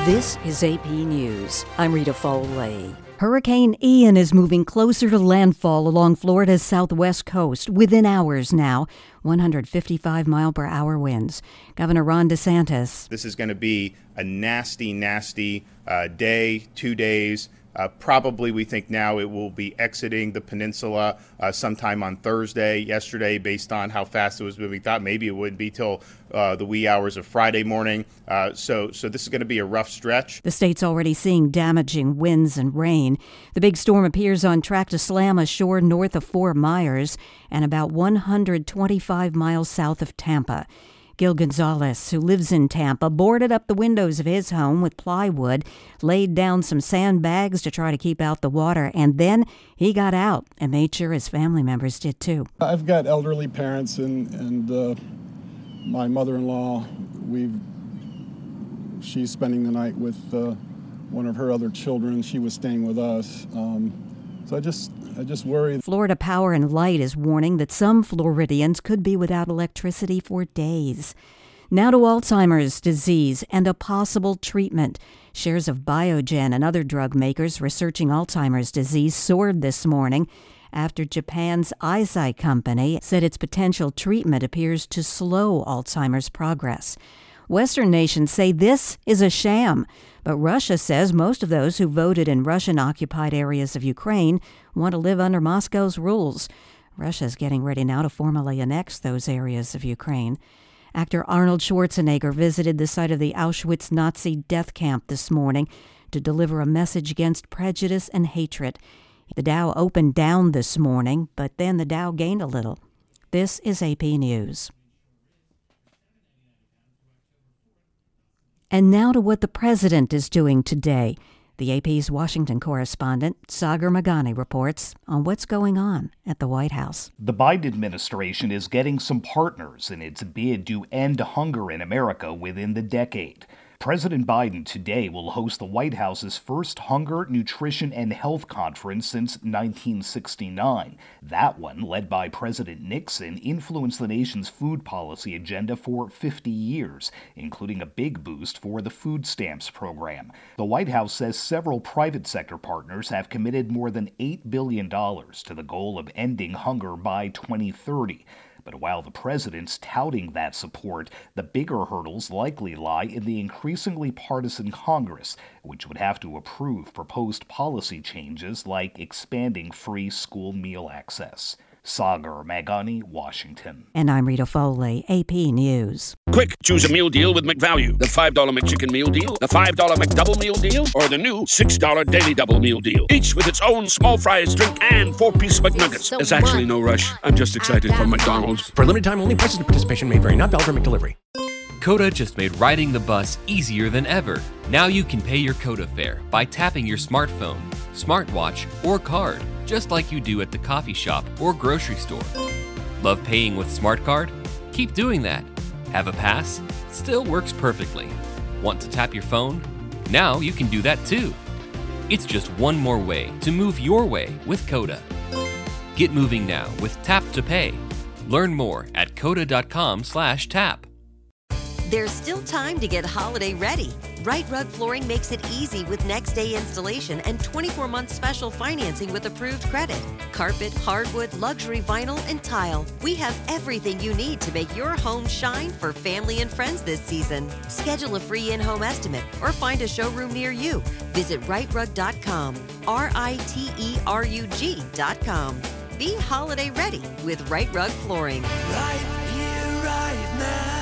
This is AP News. I'm Rita Foley. Hurricane Ian is moving closer to landfall along Florida's southwest coast within hours now. 155-mile-per-hour winds. Governor Ron DeSantis. This is going to be a nasty day, 2 days. Probably we think now it will be exiting the peninsula sometime on Thursday. Yesterday, based on how fast it was moving, thought maybe it wouldn't be till the wee hours of Friday morning. So this is going to be a rough stretch. The state's already seeing damaging winds and rain. The big storm appears on track to slam ashore north of Fort Myers and about 125 miles south of Tampa. Gil Gonzalez, who lives in Tampa, boarded up the windows of his home with plywood, laid down some sandbags to try to keep out the water, and then he got out and made sure his family members did too. I've got elderly parents and my mother-in-law. She's spending the night with one of her other children. She was staying with us. So I just worry. Florida Power and Light is warning that some Floridians could be without electricity for days. Now to Alzheimer's disease and a possible treatment. Shares of Biogen and other drug makers researching Alzheimer's disease soared this morning after Japan's Eisai company said its potential treatment appears to slow Alzheimer's progress. Western nations say this is a sham, but Russia says most of those who voted in Russian-occupied areas of Ukraine want to live under Moscow's rules. Russia's getting ready now to formally annex those areas of Ukraine. Actor Arnold Schwarzenegger visited the site of the Auschwitz Nazi death camp this morning to deliver a message against prejudice and hatred. The Dow opened down this morning, but then the Dow gained a little. This is AP News. And now to what the president is doing today. The AP's Washington correspondent, Sagar Meghani, reports on what's going on at the White House. The Biden administration is getting some partners in its bid to end hunger in America within the decade. President Biden today will host the White House's first Hunger, Nutrition, and Health Conference since 1969. That one, led by President Nixon, influenced the nation's food policy agenda for 50 years, including a big boost for the food stamps program. The White House says several private sector partners have committed more than $8 billion to the goal of ending hunger by 2030. But while the president's touting that support, the bigger hurdles likely lie in the increasingly partisan Congress, which would have to approve proposed policy changes like expanding free school meal access. Sagar Meghani, Washington. And I'm Rita Foley, AP News. Quick, choose a meal deal with McValue. The $5 McChicken meal deal, the $5 McDouble meal deal, or the new $6 Daily Double meal deal. Each with its own small fries, drink, and 4-piece McNuggets. There's actually no rush. I'm just excited for McDonald's. For a limited time only, prices and participation may vary, not valid for McDelivery. Coda just made riding the bus easier than ever. Now you can pay your Coda fare by tapping your smartphone, smartwatch, or card, just like you do at the coffee shop or grocery store. Love paying with Smart Card? Keep doing that. Have a pass? Still works perfectly. Want to tap your phone? Now you can do that too. It's just one more way to move your way with Coda. Get moving now with Tap to Pay. Learn more at coda.com/tap. There's still time to get holiday ready. Right Rug Flooring makes it easy with next day installation and 24-month special financing with approved credit. Carpet, hardwood, luxury vinyl, and tile. We have everything you need to make your home shine for family and friends this season. Schedule a free in-home estimate or find a showroom near you. Visit rightrug.com, RITERUG.com. Be holiday ready with Right Rug Flooring. Right here, right now.